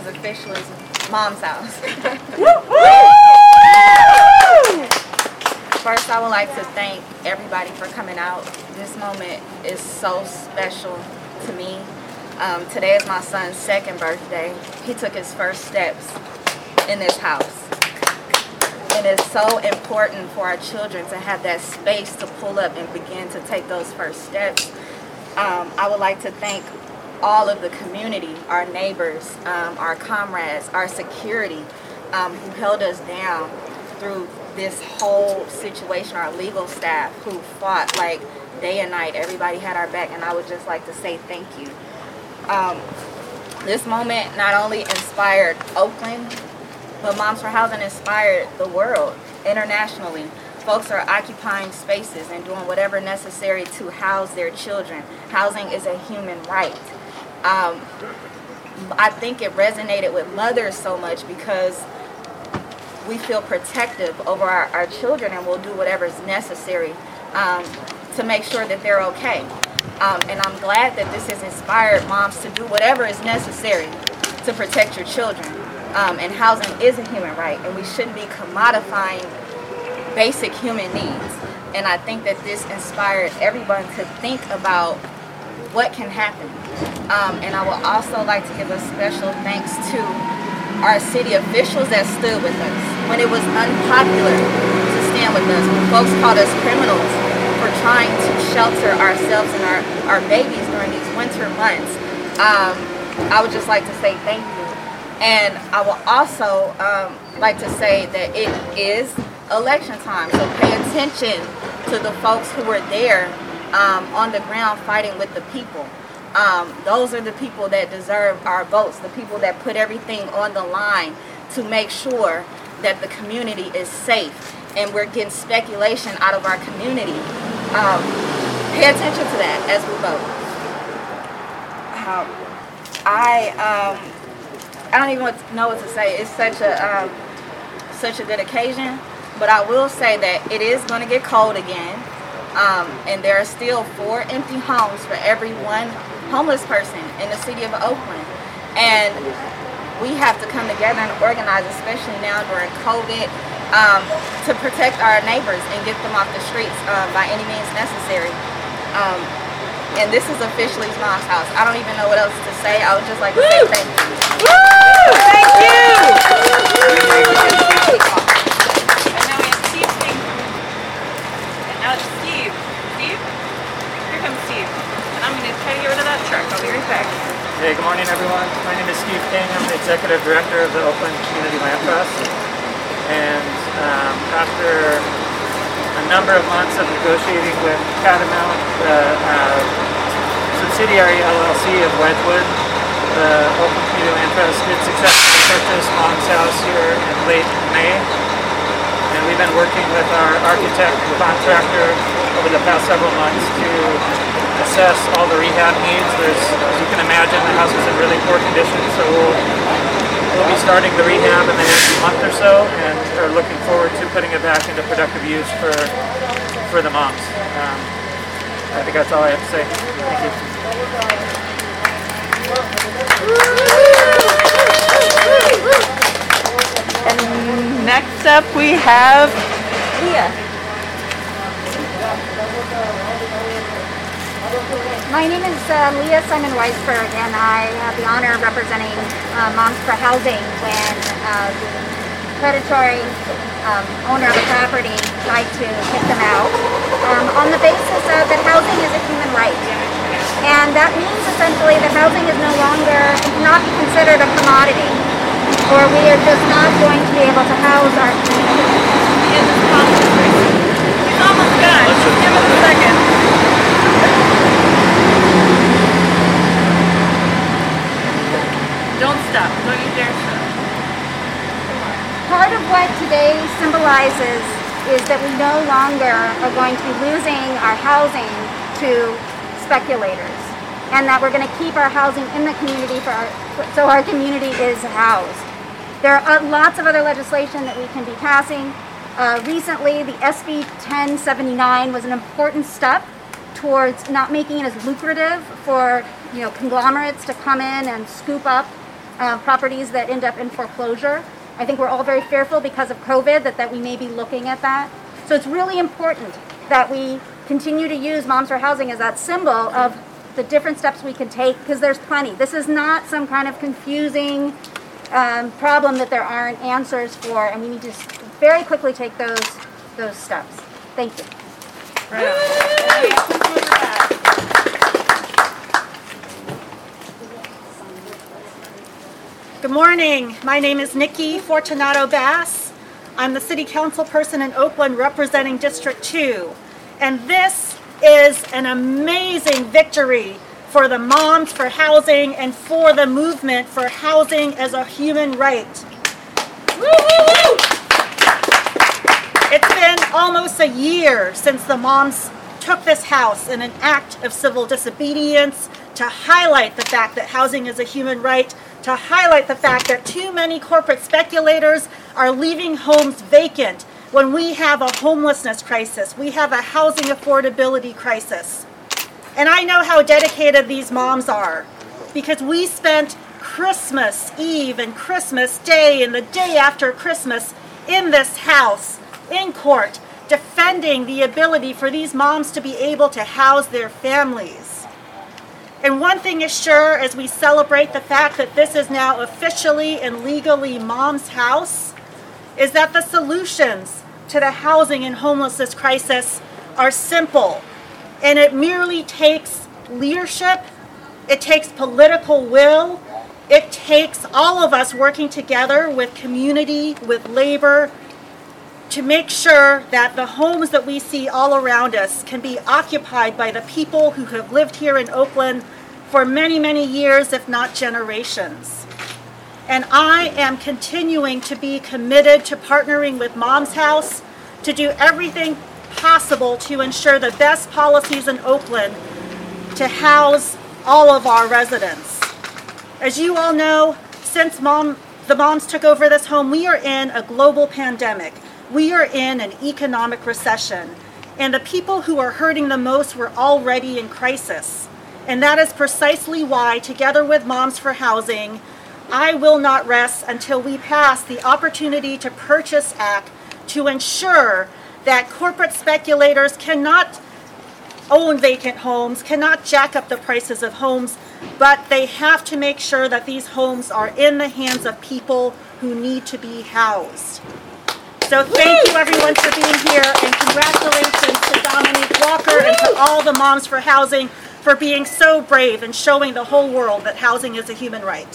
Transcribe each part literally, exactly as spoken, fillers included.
is officially Mom's house. First, I would like to thank everybody for coming out. This moment is so special to me. Um, today is my son's second birthday. He took his first steps in this house. And it's so important for our children to have that space to pull up and begin to take those first steps. Um, I would like to thank all of the community, our neighbors, um, our comrades, our security, um, who held us down through this whole situation, our legal staff who fought like day and night. Everybody had our back, and I would just like to say thank you. Um, this moment not only inspired Oakland, but Moms for Housing inspired the world internationally. Folks are occupying spaces and doing whatever necessary to house their children. Housing is a human right. Um, I think it resonated with mothers so much because we feel protective over our, our children, and we'll do whatever is necessary um, to make sure that they're okay. Um, and I'm glad that this has inspired moms to do whatever is necessary to protect your children. Um, and housing is a human right, and we shouldn't be commodifying basic human needs. And I think that this inspired everyone to think about what can happen. Um, and I would also like to give a special thanks to our city officials that stood with us when it was unpopular to stand with us, when folks called us criminals for trying to shelter ourselves and our, our babies during these winter months. Um, I would just like to say thank you. And I will also um, like to say that it is election time, so pay attention to the folks who were there um, on the ground fighting with the people. Um, those are the people that deserve our votes, the people that put everything on the line to make sure that the community is safe and we're getting speculation out of our community. Um, pay attention to that as we vote. Um, I um, I don't even know what to say. It's such a um, such a good occasion, but I will say that it is going to get cold again, um, and there are still four empty homes for every one homeless person in the city of Oakland, and we have to come together and organize, especially now during COVID, um, to protect our neighbors and get them off the streets um, by any means necessary. Um, and this is officially Mom's house. I don't even know what else to say. I would just like to say thank you. Woo! Thank you! And now we have Steve King. And now it's Steve. Steve? Here comes Steve. I'm going to try to get rid of that truck. I'll be right back. Hey, good morning everyone. My name is Steve King. I'm the Executive Director of the Oakland Community Land Trust. And um, after a number of months of negotiating with Catamount, the uh, subsidiary L L C of Wedgwood, the Oakland Community Land Trust did successfully purchase Mom's house here in late May. And we've been working with our architect and contractor over the past several months to assess all the rehab needs. There's, as you can imagine, the house is in really poor condition, so we'll, we'll be starting the rehab in the next month or so, and are looking forward to putting it back into productive use for for the moms. Um, I think that's all I have to say. Thank you. And next up we have Leah. My name is uh, Leah Simon Weisberg, and I have the honor of representing uh, Moms for Housing when uh, the predatory um, owner of the property tried to kick them out um, on the basis of that housing is a human right. And that means essentially that housing is no longer, not considered a commodity, or we are just not going to be able to house our community. He's almost done. Just give us a second. Don't stop. Don't you dare stop. Part of what today symbolizes is that we no longer are going to be losing our housing to speculators, and that we're going to keep our housing in the community for our, so our community is housed. There are lots of other legislation that we can be passing. Uh, recently, the S B ten seventy-nine was an important step towards not making it as lucrative for you know conglomerates to come in and scoop up uh, properties that end up in foreclosure. I think we're all very fearful because of COVID that, that we may be looking at that. So it's really important that we continue to use Moms for Housing as that symbol of the different steps we can take, because there's plenty. This is not some kind of confusing um, problem that there aren't answers for, and we need to very quickly take those those steps. Thank you. Good morning. My name is Nikki Fortunato Bass. I'm the City Council person in Oakland representing District two. And this is an amazing victory for the Moms for Housing and for the movement for housing as a human right. Woo-hoo! It's been almost a year since the moms took this house in an act of civil disobedience to highlight the fact that housing is a human right, to highlight the fact that too many corporate speculators are leaving homes vacant when we have a homelessness crisis, we have a housing affordability crisis. And I know how dedicated these moms are, because we spent Christmas Eve and Christmas Day and the day after Christmas in this house, in court, defending the ability for these moms to be able to house their families. And one thing is sure, as we celebrate the fact that this is now officially and legally Mom's house, is that the solutions to the housing and homelessness crisis are simple. And it merely takes leadership, it takes political will, it takes all of us working together with community, with labor, to make sure that the homes that we see all around us can be occupied by the people who have lived here in Oakland for many, many years, if not generations. And I am continuing to be committed to partnering with Mom's House to do everything possible to ensure the best policies in Oakland to house all of our residents. As you all know, since mom, the moms took over this home, we are in a global pandemic. We are in an economic recession, and the people who are hurting the most were already in crisis. And that is precisely why, together with Moms for Housing, I will not rest until we pass the Opportunity to Purchase Act to ensure that corporate speculators cannot own vacant homes, cannot jack up the prices of homes, but they have to make sure that these homes are in the hands of people who need to be housed. So thank you everyone for being here, and congratulations to Dominique Walker and to all the Moms for Housing for being so brave and showing the whole world that housing is a human right.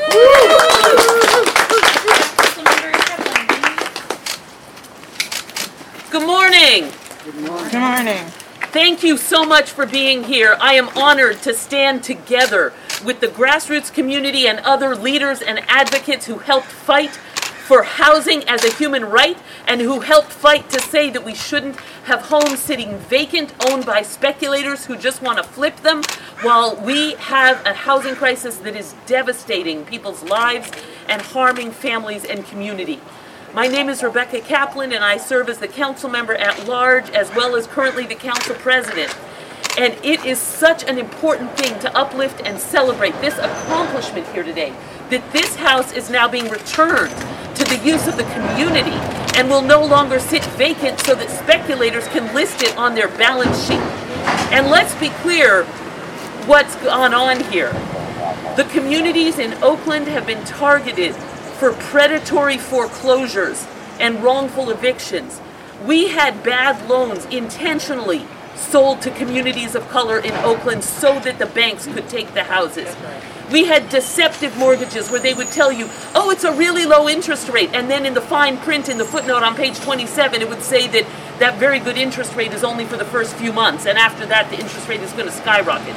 Good morning. Good morning. Good morning. Thank you so much for being here. I am honored to stand together with the grassroots community and other leaders and advocates who helped fight for housing as a human right, and who helped fight to say that we shouldn't have homes sitting vacant, owned by speculators who just want to flip them, while we have a housing crisis that is devastating people's lives and harming families and community. My name is Rebecca Kaplan, and I serve as the council member at large, as well as currently the council president. And it is such an important thing to uplift and celebrate this accomplishment here today, that this house is now being returned to the use of the community and will no longer sit vacant so that speculators can list it on their balance sheet. And let's be clear what's gone on here. The communities in Oakland have been targeted for predatory foreclosures and wrongful evictions. We had bad loans intentionally sold to communities of color in Oakland so that the banks could take the houses. We had deceptive mortgages where they would tell you, oh, it's a really low interest rate, and then in the fine print in the footnote on page twenty-seven, it would say that that very good interest rate is only for the first few months, and after that the interest rate is going to skyrocket.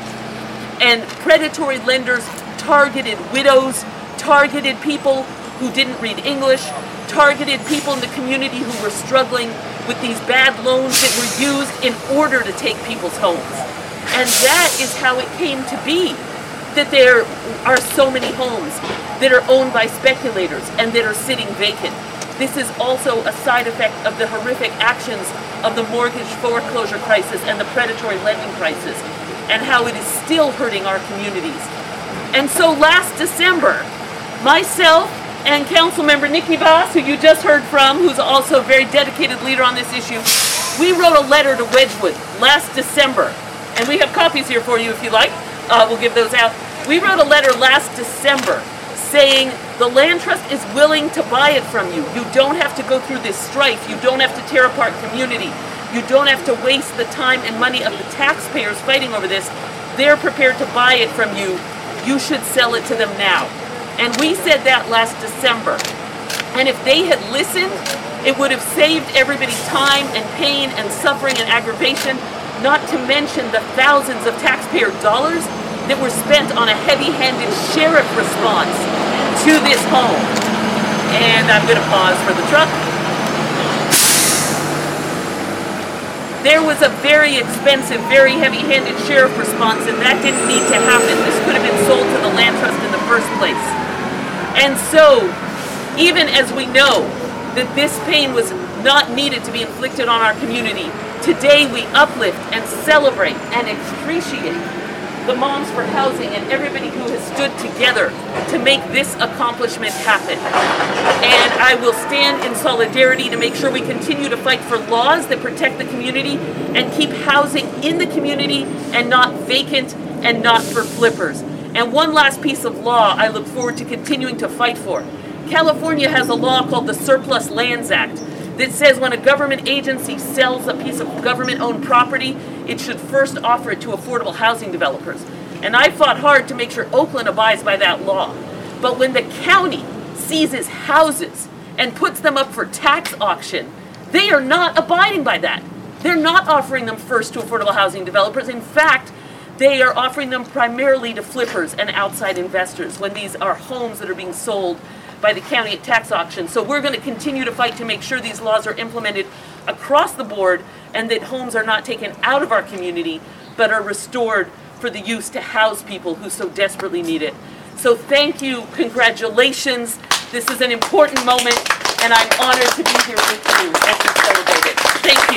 And predatory lenders targeted widows, targeted people who didn't read English, targeted people in the community who were struggling with these bad loans that were used in order to take people's homes. And that is how it came to be, that there are so many homes that are owned by speculators and that are sitting vacant. This is also a side effect of the horrific actions of the mortgage foreclosure crisis and the predatory lending crisis, and how it is still hurting our communities. And so last December, myself and Councilmember Nikki Voss, who you just heard from, who's also a very dedicated leader on this issue, we wrote a letter to Wedgwood last December, and we have copies here for you if you like. Uh, we'll give those out. We wrote a letter last December saying the land trust is willing to buy it from you. You don't have to go through this strife. You don't have to tear apart community. You don't have to waste the time and money of the taxpayers fighting over this. They're prepared to buy it from you. You should sell it to them now. And we said that last December. And if they had listened, it would have saved everybody time and pain and suffering and aggravation, not to mention the thousands of taxpayer dollars that were spent on a heavy-handed sheriff response to this home. And I'm going to pause for the truck. There was a very expensive, very heavy-handed sheriff response, and that didn't need to happen. This could have been sold to the land trust in the first place. And so, even as we know that this pain was not needed to be inflicted on our community, today we uplift and celebrate and appreciate the Moms for Housing and everybody who has stood together to make this accomplishment happen. And I will stand in solidarity to make sure we continue to fight for laws that protect the community and keep housing in the community and not vacant and not for flippers. And one last piece of law I look forward to continuing to fight for. California has a law called the Surplus Lands Act that says when a government agency sells a piece of government-owned property, it should first offer it to affordable housing developers. And I fought hard to make sure Oakland abides by that law. But when the county seizes houses and puts them up for tax auction, they are not abiding by that. They're not offering them first to affordable housing developers. In fact, they are offering them primarily to flippers and outside investors when these are homes that are being sold by the county at tax auction. So we're going to continue to fight to make sure these laws are implemented across the board and that homes are not taken out of our community but are restored for the use to house people who so desperately need it. So thank you, congratulations. This is an important moment and I'm honored to be here with you as we celebrate it. Thank you.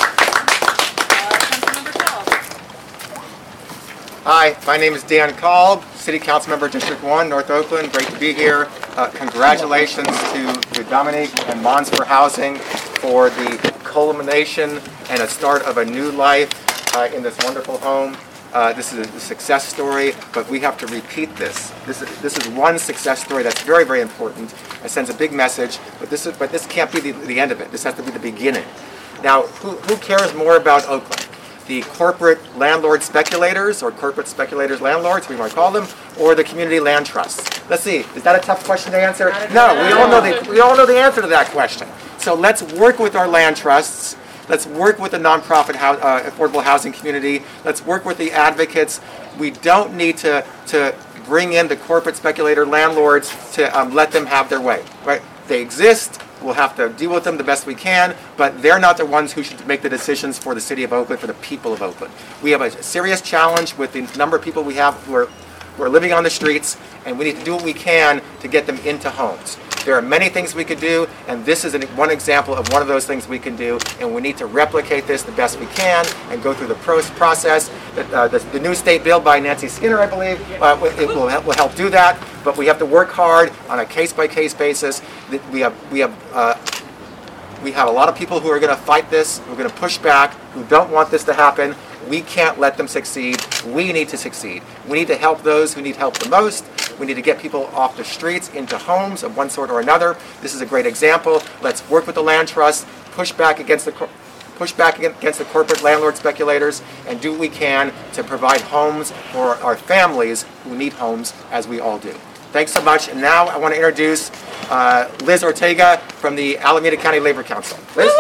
Hi, my name is Dan Kalb, City Council Member, District one, North Oakland. Great to be here. Uh, congratulations to, to Dominique and Moms for Housing for the culmination and a start of a new life uh, in this wonderful home. Uh, this is a success story, but we have to repeat this. This is, this is one success story that's very, very important. It sends a big message, but this, is, but this can't be the, the end of it. This has to be the beginning. Now, who, who cares more about Oakland? The corporate landlord speculators, or corporate speculators landlords, we might call them, or the community land trusts? Let's see, is that a tough question to answer? No, we all know the, we all know the answer to that question. So let's work with our land trusts. Let's work with the nonprofit ho- uh, affordable housing community. Let's work with the advocates. We don't need to, to bring in the corporate speculator landlords to um, let them have their way, right? They exist. We'll have to deal with them the best we can, but they're not the ones who should make the decisions for the city of Oakland, for the people of Oakland. We have a serious challenge with the number of people we have who are, who are living on the streets, and we need to do what we can to get them into homes. There are many things we could do, and this is an, one example of one of those things we can do, and we need to replicate this the best we can and go through the pro- process. The, uh, the, the new state bill by Nancy Skinner, I believe, uh, it will help, will help do that, but we have to work hard on a case-by-case basis. We have, we have, uh, we have a lot of people who are going to fight this, who are going to push back, who don't want this to happen. We can't let them succeed. We need to succeed. We need to help those who need help the most. We need to get people off the streets into homes of one sort or another. This is a great example. Let's work with the land trust, push back against the push back against the corporate landlord speculators, and do what we can to provide homes for our families who need homes, as we all do. Thanks so much. And now I want to introduce uh, Liz Ortega from the Alameda County Labor Council. Liz?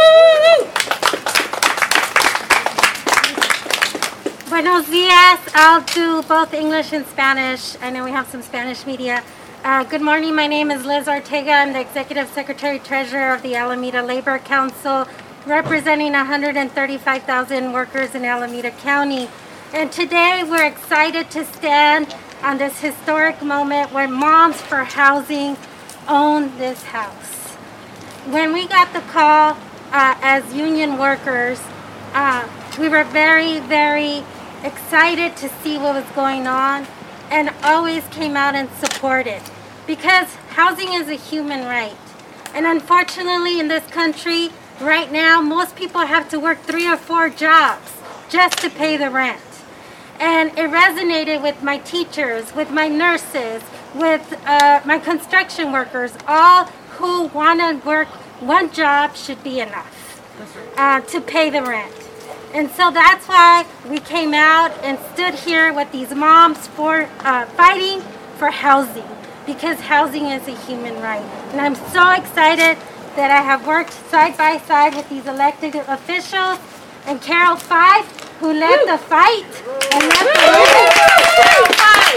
Buenos dias. I'll do both English and Spanish. I know we have some Spanish media. Uh, good morning. My name is Liz Ortega. I'm the Executive Secretary Treasurer of the Alameda Labor Council, representing one hundred thirty-five thousand workers in Alameda County. And today we're excited to stand on this historic moment where Moms for Housing own this house. When we got the call uh, as union workers, uh, we were very, very excited to see what was going on and always came out and supported. because housing is a human right. And unfortunately in this country, right now, most people have to work three or four jobs just to pay the rent. And it resonated with my teachers, with my nurses, with uh, my construction workers, all who want to work one job should be enough uh, to pay the rent. And so that's why we came out and stood here with these moms for uh, fighting for housing, because housing is a human right. And I'm so excited that I have worked side by side with these elected officials and Carol Fife, who led the fight. And led the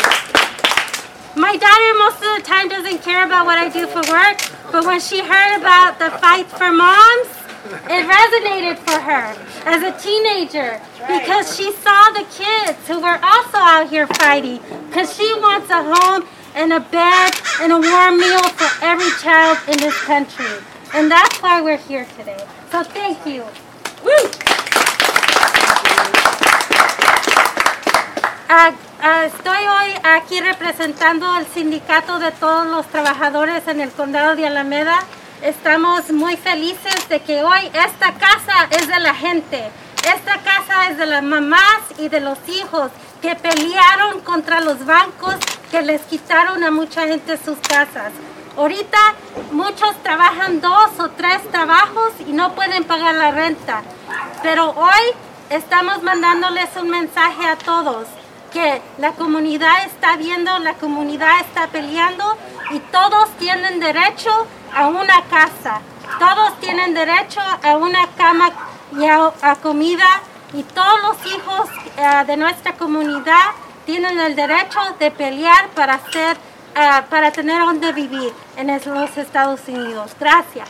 My daughter most of the time doesn't care about what I do for work, but when she heard about the fight for moms, it resonated for her as a teenager, because she saw the kids who were also out here fighting, because she wants a home and a bed and a warm meal for every child in this country. And that's why we're here today. So thank you. Woo! Uh, uh, estoy hoy aquí representando al sindicato de todos los trabajadores en el condado de Alameda. Estamos muy felices de que hoy esta casa es de la gente. Esta casa es de las mamás y de los hijos que pelearon contra los bancos que les quitaron a mucha gente sus casas. Ahorita muchos trabajan dos o tres trabajos y no pueden pagar la renta. Pero hoy estamos mandándoles un mensaje a todos, que la comunidad está viendo, la comunidad está peleando y todos tienen derecho a una casa. Todos tienen derecho a una cama y a, a comida, y todos los hijos uh, de nuestra comunidad tienen el derecho de pelear para hacer Uh, para tener donde vivir en los Estados Unidos. Gracias.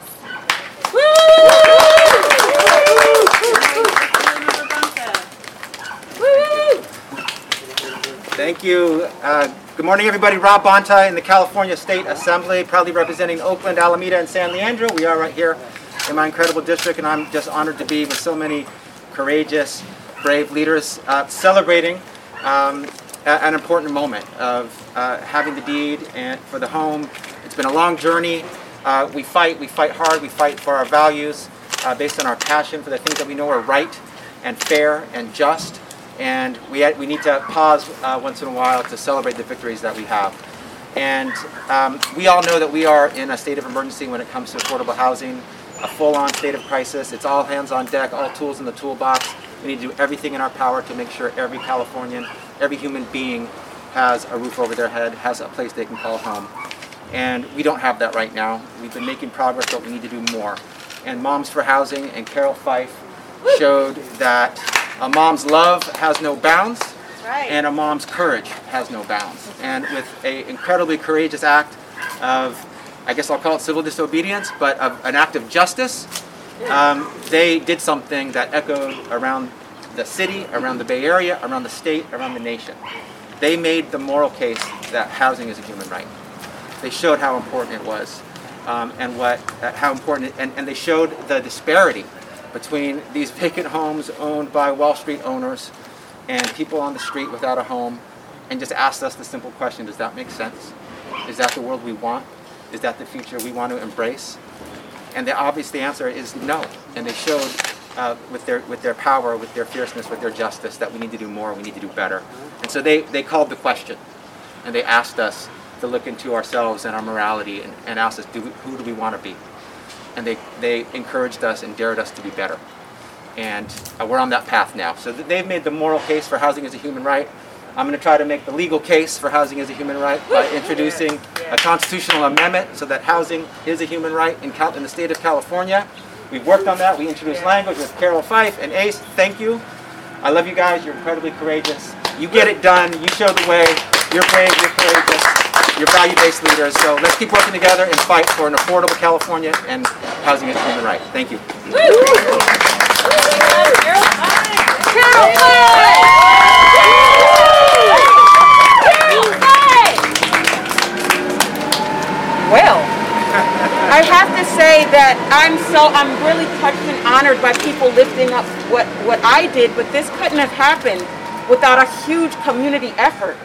Thank you. Uh, good morning, everybody. Rob Bonta in the California State Assembly, proudly representing Oakland, Alameda, and San Leandro. We are right here in my incredible district, and I'm just honored to be with so many courageous, brave leaders uh, celebrating um, an important moment of uh, having the deed and for the home. It's been a long journey. Uh, we fight, we fight hard, we fight for our values uh, based on our passion for the things that we know are right and fair and just. And we, we need to pause uh, once in a while to celebrate the victories that we have. And um, we all know that we are in a state of emergency when it comes to affordable housing, a full-on state of crisis. It's all hands on deck, all tools in the toolbox. We need to do everything in our power to make sure every Californian, every human being has a roof over their head, has a place they can call home. And we don't have that right now. We've been making progress, but we need to do more. And Moms for Housing and Carol Fife showed that a mom's love has no bounds, right, and a mom's courage has no bounds. And with an incredibly courageous act of, I guess I'll call it civil disobedience, but of an act of justice, um, they did something that echoed around the city, around the Bay Area, around the state, around the nation. They made the moral case that housing is a human right. They showed how important it was, um, and what, uh, how important, and, and they showed the disparity between these vacant homes owned by Wall Street owners and people on the street without a home, and just asked us the simple question, does that make sense? Is that the world we want? Is that the future we want to embrace? And the obvious the answer is no. And they showed uh, with their with their power, with their fierceness, with their justice, that we need to do more, we need to do better. And so they, they called the question, and they asked us to look into ourselves and our morality, and, and asked us, do we, who do we want to be? And they, they encouraged us and dared us to be better. And uh, we're on that path now. So they've made the moral case for housing as a human right. I'm going to try to make the legal case for housing as a human right by introducing a constitutional amendment so that housing is a human right in, Cal in the state of California. We've worked on that. We introduced language with Carol Fife and Ace. Thank you. I love you guys. You're incredibly courageous. You get it done. You show the way. You're brave. You're courageous. You're value-based leaders. So let's keep working together and fight for an affordable California and housing as a human right. Thank you. Carol Fife! Well, I have to say that I'm so, I'm really touched and honored by people lifting up what, what I did, but this couldn't have happened without a huge community effort.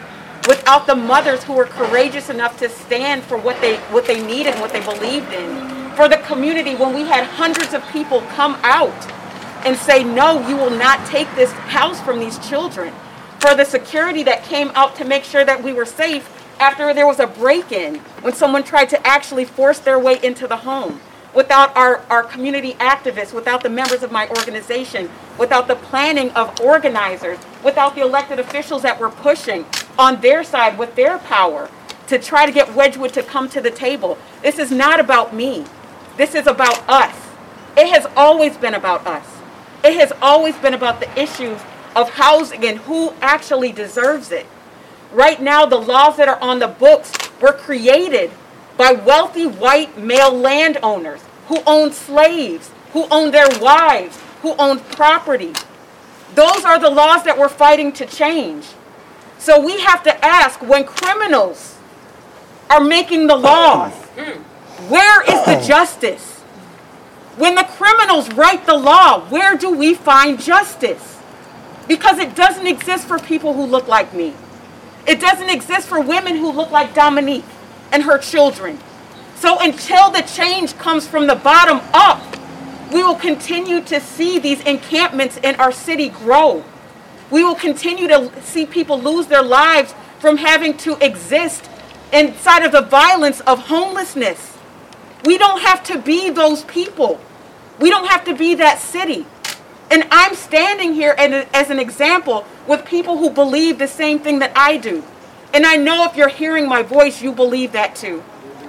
without the mothers who were courageous enough to stand for what they what they needed, what they believed in, for the community when we had hundreds of people come out and say, no, you will not take this house from these children, for the security that came out to make sure that we were safe after there was a break-in, when someone tried to actually force their way into the home, without our, our community activists, without the members of my organization, without the planning of organizers, without the elected officials that were pushing on their side with their power to try to get Wedgwood to come to the table. This is not about me. This is about us. It has always been about us. It has always been about the issues of housing and who actually deserves it. Right now, the laws that are on the books were created by wealthy white male landowners who owned slaves, who owned their wives, who owned property. Those are the laws that we're fighting to change. So we have to ask, when criminals are making the laws, where is the justice? When the criminals write the law, where do we find justice? Because it doesn't exist for people who look like me. It doesn't exist for women who look like Dominique and her children. So until the change comes from the bottom up, we will continue to see these encampments in our city grow. We will continue to see people lose their lives from having to exist inside of the violence of homelessness. We don't have to be those people. We don't have to be that city. And I'm standing here as an example with people who believe the same thing that I do. And I know if you're hearing my voice, you believe that too.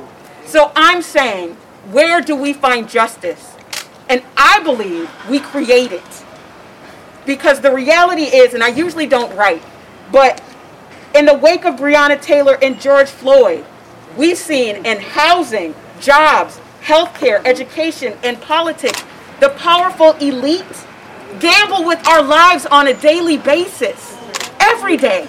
So I'm saying, where do we find justice? And I believe we create it. Because the reality is, and I usually don't write, but in the wake of Breonna Taylor and George Floyd, we've seen in housing, jobs, healthcare, education, and politics, the powerful elite gamble with our lives on a daily basis, every day.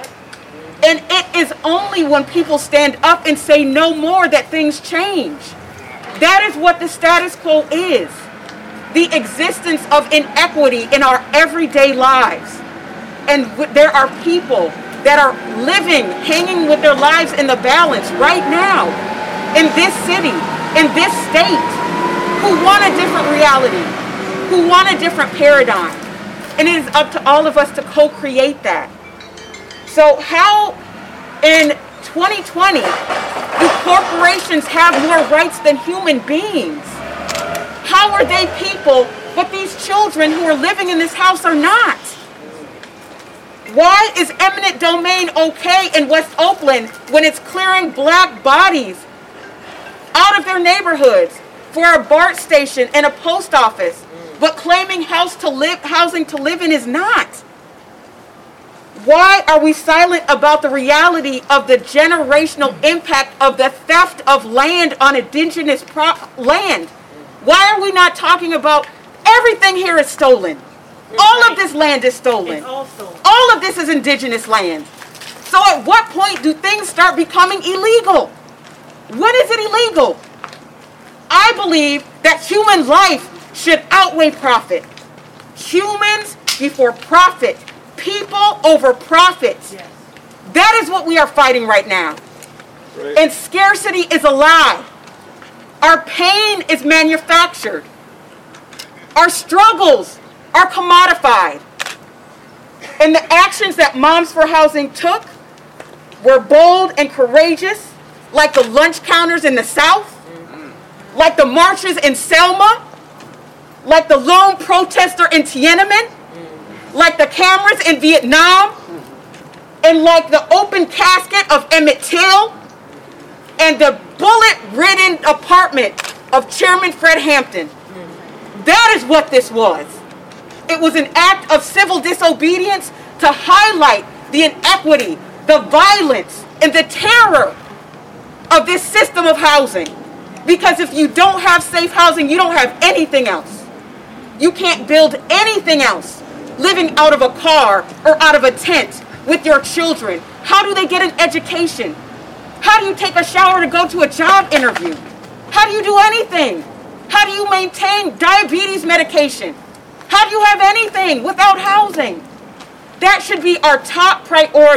And it is only when people stand up and say no more that things change. That is what the status quo is. The existence of inequity in our everyday lives. And there are people that are living, hanging with their lives in the balance right now, in this city, in this state, who want a different reality, who want a different paradigm. And it is up to all of us to co-create that. So how in twenty twenty do corporations have more rights than human beings? How are they people, but these children who are living in this house are not? Why is eminent domain okay in West Oakland when it's clearing black bodies out of their neighborhoods for a BART station and a post office, but claiming house to live, housing to live in is not? Why are we silent about the reality of the generational impact of the theft of land on indigenous pro- land? Why are we not talking about everything here is stolen? All of this land is stolen. All of this is indigenous land. So at what point do things start becoming illegal? When is it illegal? I believe that human life should outweigh profit. Humans before profit. People over profit. Yes. That is what we are fighting right now. Right. And scarcity is a lie. Our pain is manufactured. Our struggles are commodified. And the actions that Moms for Housing took were bold and courageous, like the lunch counters in the South, mm-hmm. like the marches in Selma, like the lone protester in Tiananmen, like the cameras in Vietnam, and like the open casket of Emmett Till, and the bullet-ridden apartment of Chairman Fred Hampton. That is what this was. It was an act of civil disobedience to highlight the inequity, the violence, and the terror of this system of housing. Because if you don't have safe housing, you don't have anything else. You can't build anything else. Living out of a car or out of a tent with your children. How do they get an education? How do you take a shower to go to a job interview? How do you do anything? How do you maintain diabetes medication? How do you have anything without housing? That should be our top priority.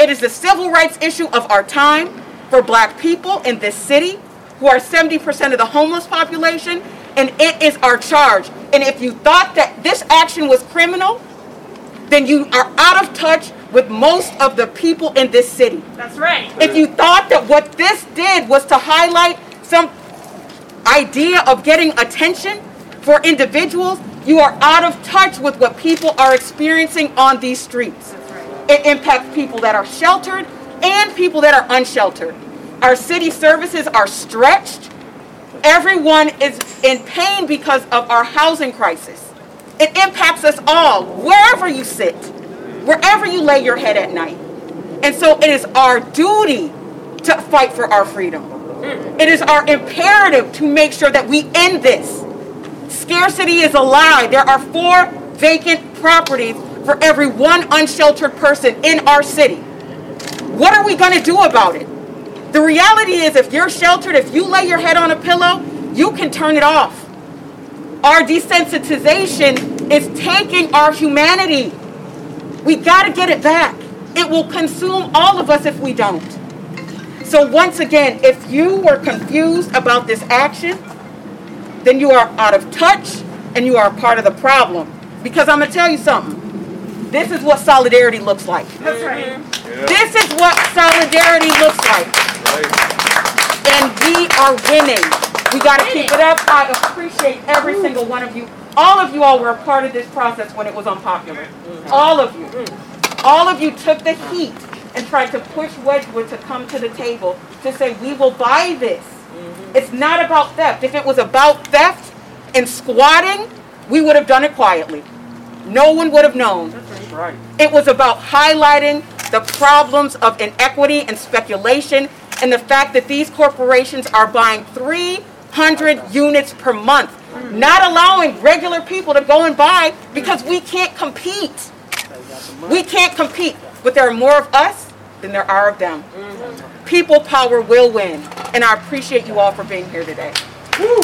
It is the civil rights issue of our time for black people in this city, who are seventy percent of the homeless population, and it is our charge. And if you thought that this action was criminal, then you are out of touch with most of the people in this city. That's right. If you thought that what this did was to highlight some idea of getting attention for individuals, you are out of touch with what people are experiencing on these streets. It impacts people that are sheltered and people that are unsheltered. Our city services are stretched. Everyone is in pain because of our housing crisis. It impacts us all, wherever you sit, wherever you lay your head at night. And so it is our duty to fight for our freedom. It is our imperative to make sure that we end this. Scarcity is a lie. There are four vacant properties for every one unsheltered person in our city. What are we going to do about it? The reality is, if you're sheltered, if you lay your head on a pillow, you can turn it off. Our desensitization is taking our humanity. We got to get it back. It will consume all of us if we don't. So once again, if you were confused about this action, then you are out of touch and you are a part of the problem. Because I'm going to tell you something. This is what solidarity looks like. That's right. Yeah. This is what solidarity looks like. And we are winning. We got to keep it up. I appreciate every single one of you. All of you all were a part of this process when it was unpopular. All of you. All of you took the heat and tried to push Wedgwood to come to the table to say, we will buy this. It's not about theft. If it was about theft and squatting, we would have done it quietly. No one would have known. Right. It was about highlighting the problems of inequity and speculation and the fact that these corporations are buying three hundred units per month, not allowing regular people to go and buy because we can't compete. We can't compete, but there are more of us than there are of them. People power will win, and I appreciate you all for being here today. We're going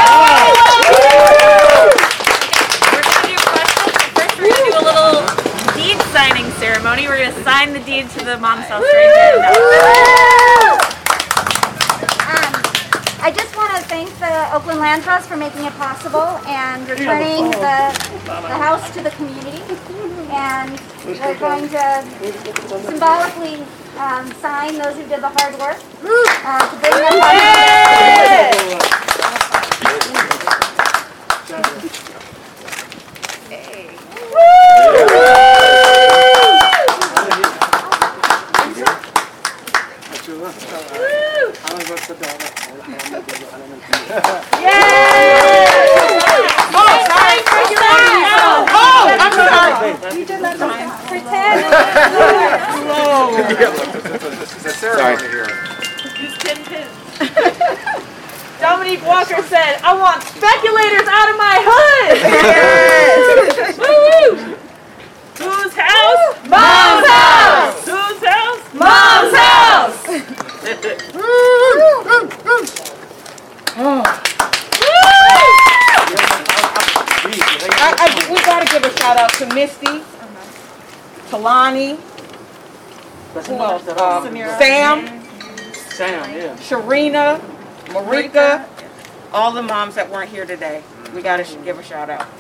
to do questions. First, we're going to do a little deed signing ceremony. We're going to sign the deed to the Mom's House right here. Um, I just want to thank the Oakland Land Trust for making it possible and returning the, the house to the community. And we're going to symbolically um, sign those who did the hard work uh, to bring them home. Dominique Walker said, I want speculators out of my hood! Yes. Woo-woo! Whose house? Mom's house! Whose house? Mom's house! I, I, we got to give a shout out to Misty, Talani, who else? Um, Sam, Sam, yeah. Sharina, Marika, all the moms that weren't here today. We got to sh- give a shout out.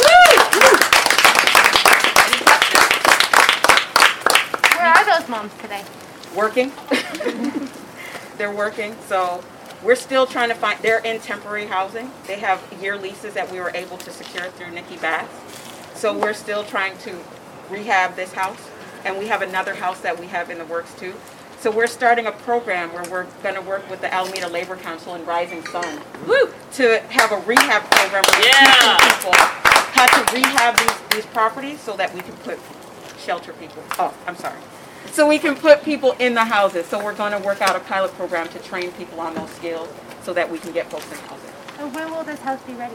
Where are those moms today? Working. They're working. So we're still trying to find, they're in temporary housing. They have year leases that we were able to secure through Nikki Bass. So we're still trying to rehab this house. And we have another house that we have in the works too. So we're starting a program where we're going to work with the Alameda Labor Council and Rising Sun Woo! To have a rehab program where Yeah. we teach people how to rehab these, these properties so that we can put shelter people. Oh, I'm sorry. So we can put people in the houses. So we're going to work out a pilot program to train people on those skills so that we can get folks in housing. So when will this house be ready?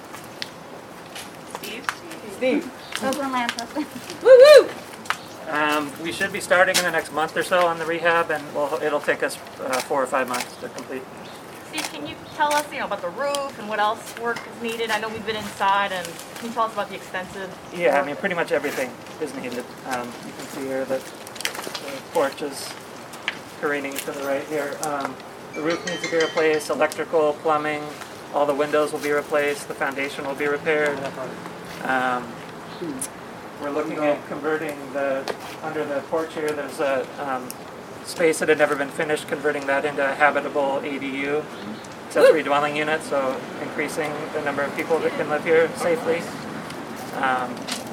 Steve? Steve. Oakland Land Trust. Woo woo! Um, we should be starting in the next month or so on the rehab, and we'll, it'll take us uh, four or five months to complete. Steve, can you tell us, you know, about the roof and what else work is needed? I know we've been inside, and can you tell us about the extensive Yeah, I work? mean, pretty much everything is needed. Um, you can see here that The porch is careening to the right here. Um, the roof needs to be replaced, electrical, plumbing, all the windows will be replaced, the foundation will be repaired. Um, we're looking at converting the, under the porch here, there's a um, space that had never been finished, converting that into a habitable A D U, accessory dwelling unit, so increasing the number of people that can live here safely. Um,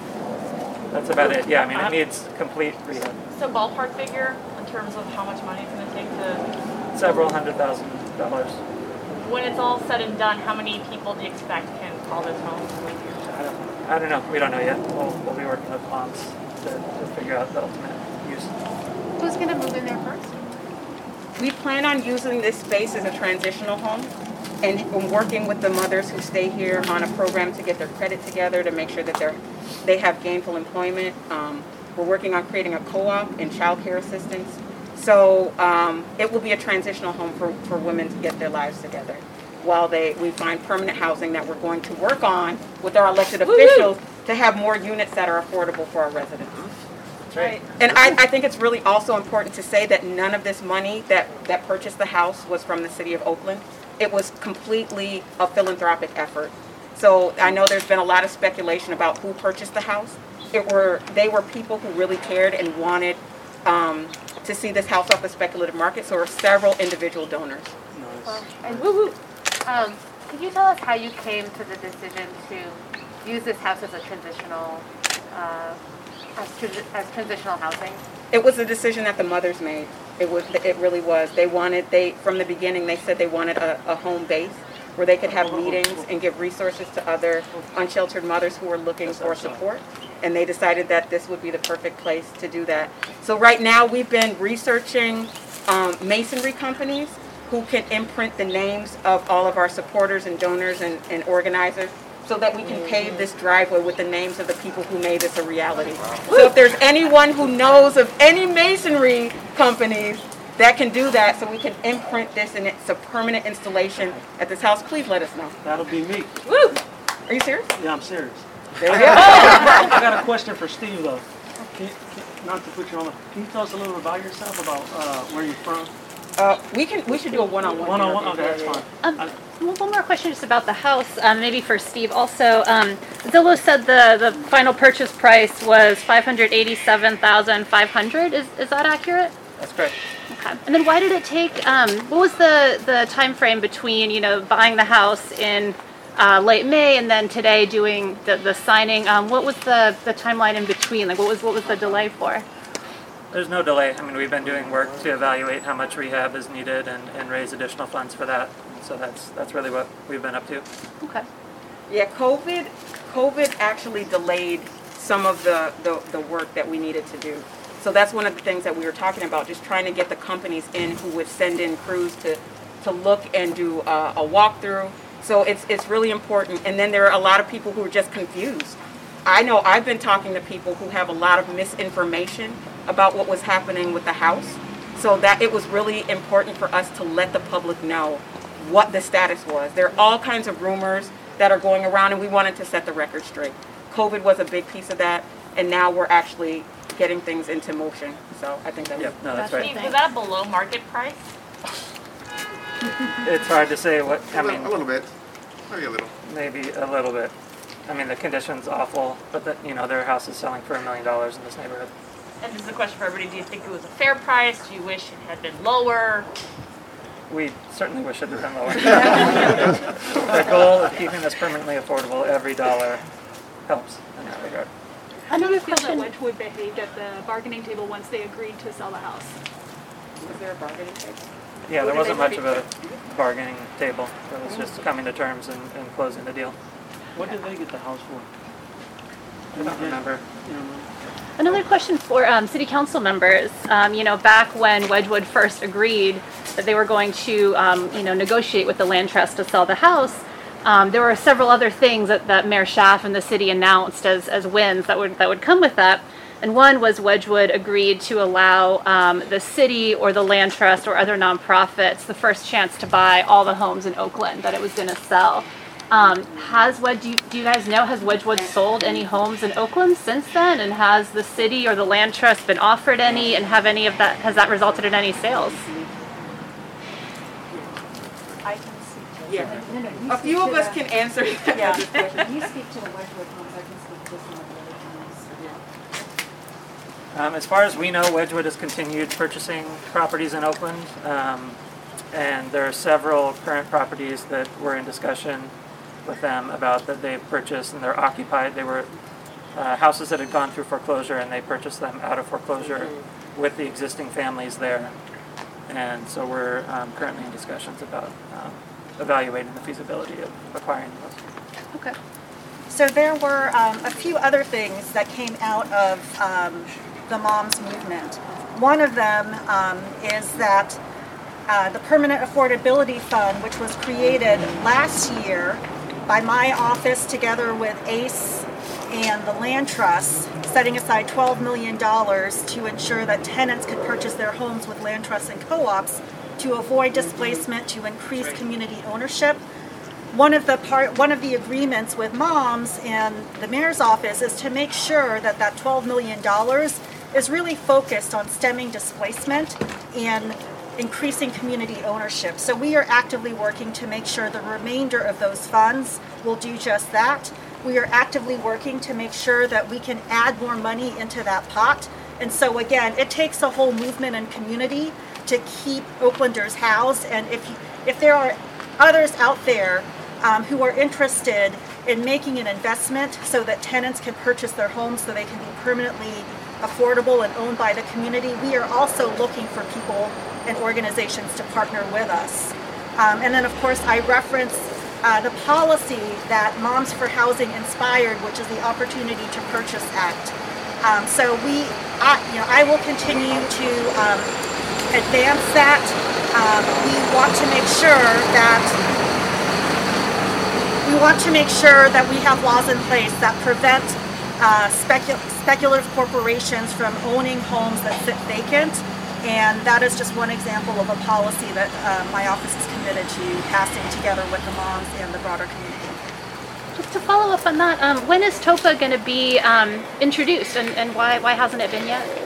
that's about it. Yeah, I mean, it needs complete rehab. So ballpark figure in terms of how much money it's going to take to... Several hundred thousand dollars. When it's all said and done, how many people do you expect can call this home and live here? I don't, I don't know. We don't know yet. We'll, we'll be working with moms to, to figure out the ultimate use. Who's going to move in there first? We plan on using this space as a transitional home and and working with the mothers who stay here on a program to get their credit together to make sure that they're, they have gainful employment. Um, we're working on creating a co-op and child care assistance. So um, it will be a transitional home for, for women to get their lives together while they we find permanent housing that we're going to work on with our elected officials to have more units that are affordable for our residents. Right. And I, I think it's really also important to say that none of this money that, that purchased the house was from the city of Oakland. It was completely a philanthropic effort. So I know there's been a lot of speculation about who purchased the house. It were they were people who really cared and wanted um, to see this house off the speculative market. So there were several individual donors. Well, and woo-woo. Um, could you tell us how you came to the decision to use this house as a transitional, uh, as, transi- as transitional housing? It was a decision that the mothers made. It was. It really was. They wanted. They from the beginning. They said they wanted a, a home base where they could have meetings and give resources to other unsheltered mothers who were looking for support. And they decided that this would be the perfect place to do that. So right now we've been researching um, masonry companies who can imprint the names of all of our supporters and donors and, and organizers so that we can pave this driveway with the names of the people who made this a reality. So if there's anyone who knows of any masonry companies that can do that so we can imprint this and it's a permanent installation at this house, please let us know. That'll be me. Woo! Are you serious? Yeah, I'm serious. There we I go. got, I got a question for Steve though. Can, can, not to put you on the, can you tell us a little bit about yourself, about uh, where you're from? Uh, we can we should do a one-on-one. One-on-one? Okay, that's fine. Um, I- one more question just about the house, um, maybe for Steve also. Um, Zillow said the, the final purchase price was five hundred eighty-seven thousand five hundred dollars. Is, is that accurate? That's correct. Okay. And then why did it take, um, what was the, the time frame between, you know, buying the house in uh, late May and then today doing the, the signing? Um, what was the, the timeline in between? Like what was what was the delay for? There's no delay. I mean, we've been doing work to evaluate how much rehab is needed and, and raise additional funds for that. So that's that's really what we've been up to. Okay. Yeah, COVID COVID actually delayed some of the, the, the work that we needed to do. So that's one of the things that we were talking about, just trying to get the companies in who would send in crews to, to look and do a, a walkthrough. So it's it's really important. And then there are a lot of people who are just confused. I know I've been talking to people who have a lot of misinformation about what was happening with the house. So that it was really important for us to let the public know what the status was. There are all kinds of rumors that are going around and we wanted to set the record straight. COVID was a big piece of that and now we're actually getting things into motion. So I think that was, Yep, no, that's right. Steve, was that a below market price? It's hard to say what, I A little- mean, a little bit, maybe a little. maybe a little bit. I mean, the condition's awful, but the, you know, their house is selling for a million dollars in this neighborhood. And this is a question for everybody. Do you think it was a fair price? Do you wish it had been lower? We certainly wish it had been lower. The goal of keeping this permanently affordable, every dollar helps in that regard. How do you feel that Wedgwood behaved at the bargaining table once they agreed to sell the house? was there a bargaining table? Yeah, Who there did wasn't they much speak of a bargaining table. It was just coming to terms and, and closing the deal. What did they get the house for? I don't remember. You know, Another question for um, city council members. Um, you know, back when Wedgwood first agreed that they were going to, um, you know, negotiate with the land trust to sell the house, um, there were several other things that, that Mayor Schaaf and the city announced as, as wins that would that would come with that. And one was Wedgwood agreed to allow um, the city or the land trust or other nonprofits the first chance to buy all the homes in Oakland that it was going to sell. Um, has Wedge, do you, do you guys know, has Wedgwood sold any homes in Oakland since then? And has the city or the land trust been offered any, and have any of that, has that resulted in any sales? I can speak to yeah. No, no, you A few of us can answer that. Yeah. You speak to the Wedgwood homes, I can speak to some of the other homes. Um, as far as we know, Wedgwood has continued purchasing properties in Oakland, um, and there are several current properties that we're in discussion with them about that they've purchased and they're occupied. They were uh, houses that had gone through foreclosure, and they purchased them out of foreclosure with the existing families there. And so we're um, currently in discussions about um, evaluating the feasibility of acquiring those. Okay. So there were um, a few other things that came out of um, the Moms Movement. One of them um, is that uh, the Permanent Affordability Fund, which was created last year by my office together with ACE and the Land Trust, setting aside twelve million dollars to ensure that tenants could purchase their homes with land trusts and co-ops to avoid displacement, to increase community ownership. One of the part, one of the agreements with moms and the mayor's office is to make sure that that twelve million dollars is really focused on stemming displacement and increasing community ownership. So we are actively working to make sure the remainder of those funds will do just that. We are actively working to make sure that we can add more money into that pot. And so again, it takes a whole movement and community to keep Oaklanders housed. And if you, if there are others out there um, who are interested in making an investment so that tenants can purchase their homes so they can be permanently affordable and owned by the community, we are also looking for people and organizations to partner with us. Um, and then of course I reference uh, the policy that Moms for Housing inspired, which is the Opportunity to Purchase Act. Um, so we, I, you know, I will continue to um, advance that. Um, we want to make sure that we want to make sure that we have laws in place that prevent uh, specu speculative corporations from owning homes that sit vacant. And that is just one example of a policy that uh, my office is committed to passing together with the moms and the broader community. Just to follow up on that, um, when is TOPA going to be um, introduced, and, and why, why hasn't it been yet?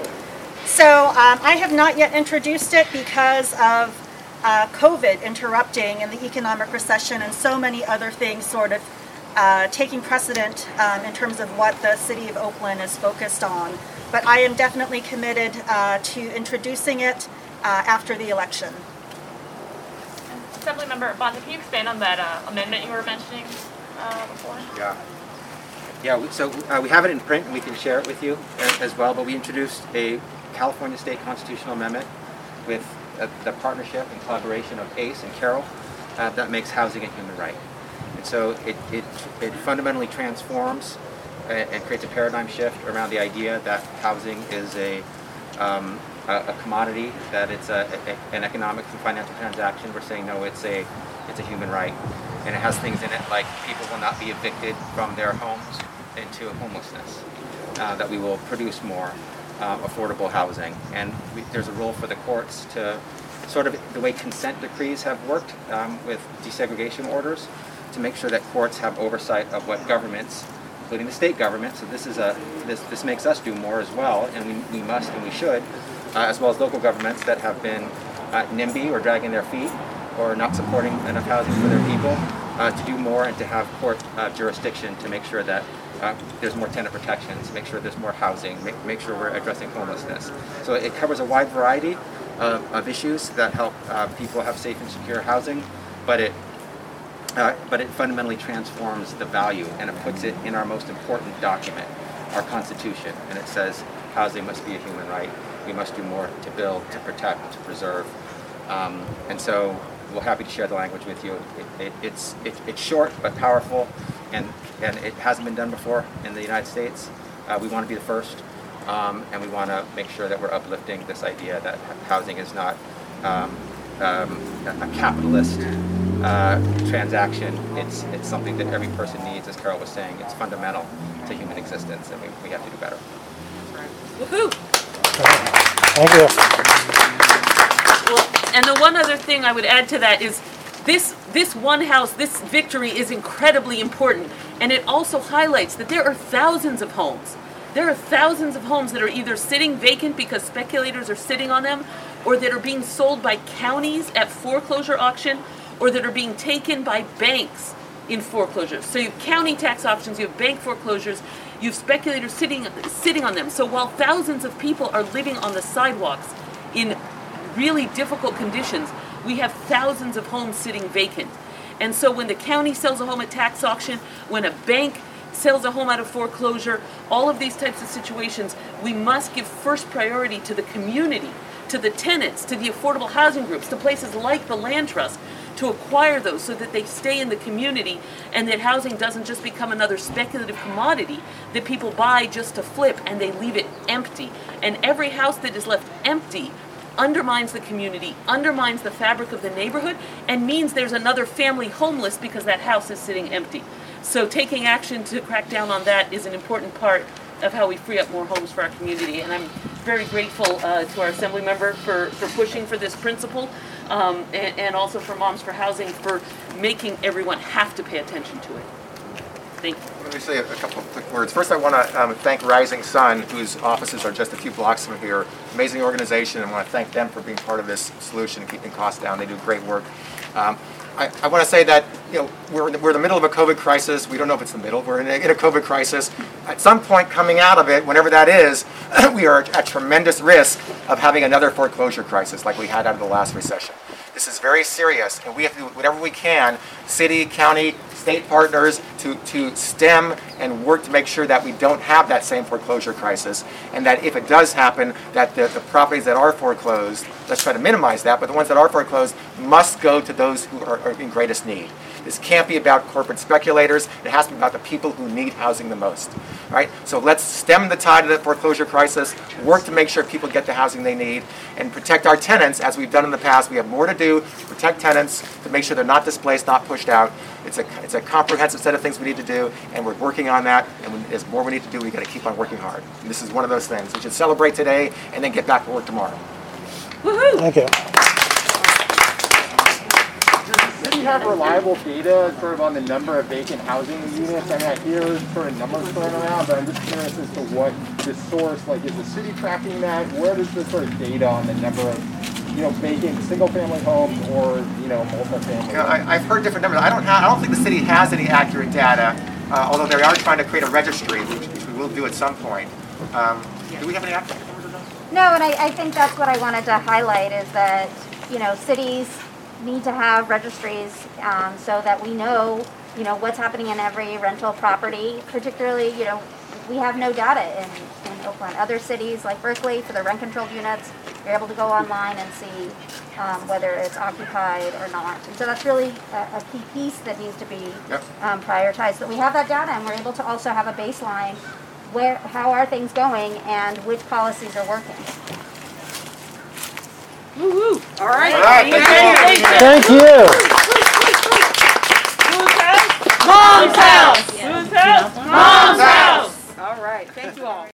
So um, I have not yet introduced it because of uh, COVID interrupting and the economic recession and so many other things sort of uh, taking precedent um, in terms of what the city of Oakland is focused on. But I am definitely committed uh, to introducing it uh, after the election. Assemblymember Bonta, can you expand on that uh, amendment you were mentioning uh, before? Yeah. Yeah, we, so uh, we have it in print and we can share it with you as, as well, but we introduced a California State Constitutional Amendment with uh, the partnership and collaboration of ACE and Carroll uh, that makes housing a human right. And so it, it, it fundamentally transforms and creates a paradigm shift around the idea that housing is a, um, a, a commodity, that it's a, a, an economic and financial transaction. We're saying no, it's a, it's a human right. And it has things in it like people will not be evicted from their homes into homelessness, uh, that we will produce more um, affordable housing. And we, there's a role for the courts to sort of the way consent decrees have worked um, with desegregation orders, to make sure that courts have oversight of what governments, including the state government, so this is a this this makes us do more as well, and we, we must and we should, uh, as well as local governments that have been uh, NIMBY or dragging their feet or not supporting enough housing for their people, uh, to do more and to have court uh, jurisdiction to make sure that uh, there's more tenant protections, make sure there's more housing, make, make sure we're addressing homelessness. So it covers a wide variety of, of issues that help uh, people have safe and secure housing, but it Uh, but it fundamentally transforms the value, and it puts it in our most important document, our Constitution, and it says housing must be a human right. We must do more to build, to protect, to preserve. Um, and so we're happy to share the language with you. It, it, it's, it, it's short but powerful, and, and it hasn't been done before in the United States. Uh, we want to be the first, um, and we want to make sure that we're uplifting this idea that housing is not um, um, a capitalist Uh, transaction. It's it's something that every person needs, as Carol was saying. It's fundamental to human existence, and we, we have to do better. Woohoo! Thank you. Well, and the one other thing I would add to that is This, this one house, this victory is incredibly important, and it also highlights that there are thousands of homes. There are thousands of homes that are either sitting vacant because speculators are sitting on them, or that are being sold by counties at foreclosure auction, or that are being taken by banks in foreclosure. So you have county tax auctions, you have bank foreclosures, you have speculators sitting, sitting on them. So while thousands of people are living on the sidewalks in really difficult conditions, we have thousands of homes sitting vacant. And so when the county sells a home at tax auction, when a bank sells a home out of foreclosure, all of these types of situations, we must give first priority to the community, to the tenants, to the affordable housing groups, to places like the Land Trust, to acquire those so that they stay in the community and that housing doesn't just become another speculative commodity that people buy just to flip and they leave it empty. And every house that is left empty undermines the community, undermines the fabric of the neighborhood, and means there's another family homeless because that house is sitting empty. So taking action to crack down on that is an important part of how we free up more homes for our community. And I'm very grateful uh, to our Assembly member for, for pushing for this principle, um, and, and also for Moms for Housing for making everyone have to pay attention to it. Thank you. Let me say a, a couple of quick words. First, I want to um, thank Rising Sun, whose offices are just a few blocks from here. Amazing organization, and I want to thank them for being part of this solution and keeping costs down. They do great work. Um, I, I want to say that, you know, we're in, the, we're in the middle of a COVID crisis. We don't know if it's the middle. We're in a, in a COVID crisis. At some point coming out of it, whenever that is, we are at tremendous risk of having another foreclosure crisis like we had out of the last recession. This is very serious, and we have to do whatever we can, city, county, state partners, to, to stem and work to make sure that we don't have that same foreclosure crisis, and that if it does happen, that the, the properties that are foreclosed, let's try to minimize that, but the ones that are foreclosed must go to those who are, are in greatest need. This can't be about corporate speculators. It has to be about the people who need housing the most. Right? So let's stem the tide of the foreclosure crisis, work to make sure people get the housing they need, and protect our tenants as we've done in the past. We have more to do to protect tenants, to make sure they're not displaced, not pushed out. It's a, it's a comprehensive set of things we need to do, and we're working on that, and when there's more we need to do, we've got to keep on working hard. And this is one of those things. We should celebrate today and then get back to work tomorrow. Woohoo! Thank you. Do you have reliable data sort of on the number of vacant housing units? I mean, I hear sort of numbers thrown around, but I'm just curious as to what the source, like is the city tracking that? Where does the sort of data on the number of, you know, vacant single-family homes or, you know, multi-family? You know, I, I've heard different numbers. I don't have, I don't think the city has any accurate data, uh, although they are trying to create a registry, which, which we will do at some point. Um, do we have any accurate numbers of those? No, and I, I think that's what I wanted to highlight is that, you know, cities need to have registries um, so that we know, you know, what's happening in every rental property. Particularly, you know, we have no data in, in Oakland. Other cities like Berkeley, for the rent-controlled units, you're able to go online and see um, whether it's occupied or not. And so that's really a, a key piece that needs to be Yep. um, prioritized. But we have that data, and we're able to also have a baseline. Where, how are things going, and which policies are working? Woo-hoo. All right. All right, thank you. Thank you.